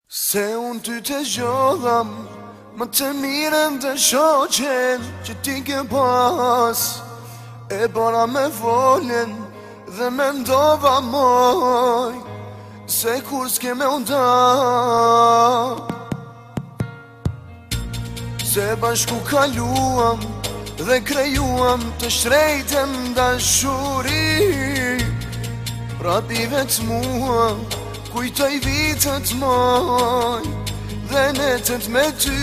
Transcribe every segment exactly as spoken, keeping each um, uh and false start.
Se unë ty të zgjodham, më të mirën të shoqen që ti ke pas. E bara me volen dhe me ndova moj, se kur s'ke me unda. Se bashku kaluam dhe krejuam të shtrejtën dashuri. Rapi vetë mua kujtoj vitët moj dhe netët me ty.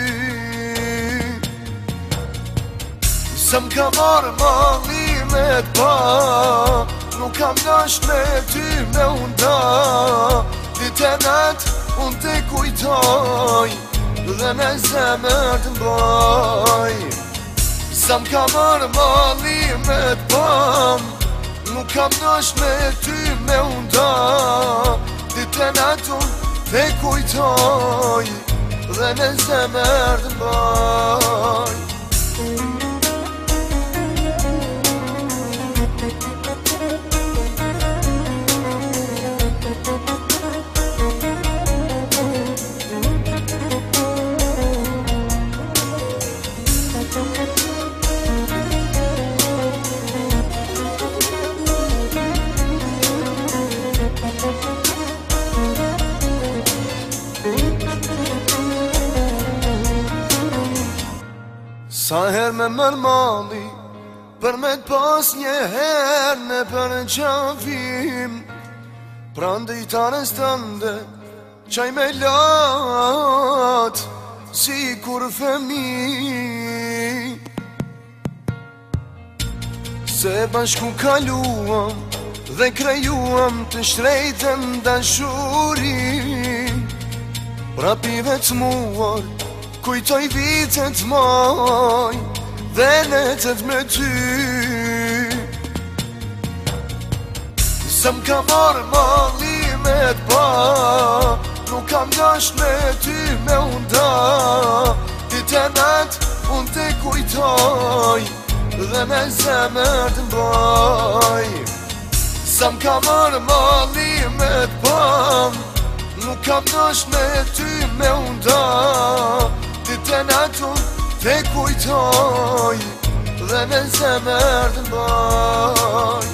Sa m'ka marrë mallimet pa, nuk kam dasht me ty me unda. Dite natë unë te kujtoj dhe me zemër të mboj. Sa m'ka marrë mallimet pa, nuk kam dasht me ty me unda. Dite natë unë te kujtoj dhe me zemër të mboj. Sa her me mërë mali, për me t'pas një her në për qafim. Prande i tares tënde, qaj me latë, si kur femi. Se bashku kaluam dhe krejuam të shtrejtën dashuri. Rapive të muar, kujtoj vitet moj dhe netët me ty. Sa m'ka marrë mallimet pa, nuk kam dasht me ty me unda. Dite natë unë te kujtoj dhe me zemër të mboj. Sa m'ka marrë mallimet pa, nuk kam dasht me ty me unda. Dite natë unë te kujtoj dhe me zemër të mboj.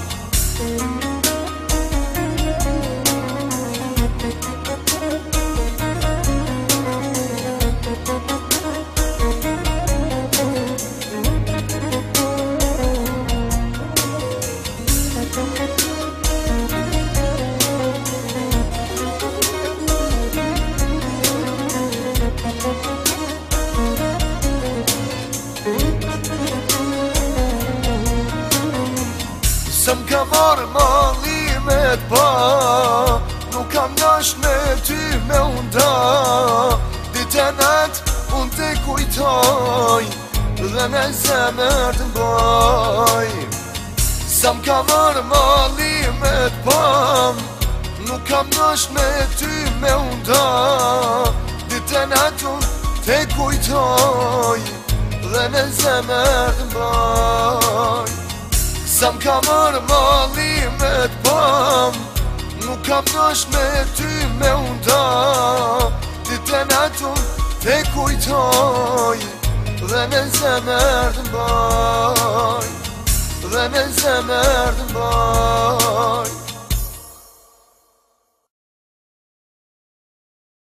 Sa m'ka marrë mallimet pa, nuk kam dasht me ty me unda. Dite natë unë te kujtoj dhe me zemër të mboj. Sa m'ka marrë mallimet pa, nuk kam dasht me ty me unda. Dite natë unë te kujtoj dhe me zemër të mboj. Sa m'ka marrë mallimet pa, nuk kam dasht me ty me unda. Dite natë unë te kujtoj dhe me zemër të mboj. Dhe me zemër të mboj.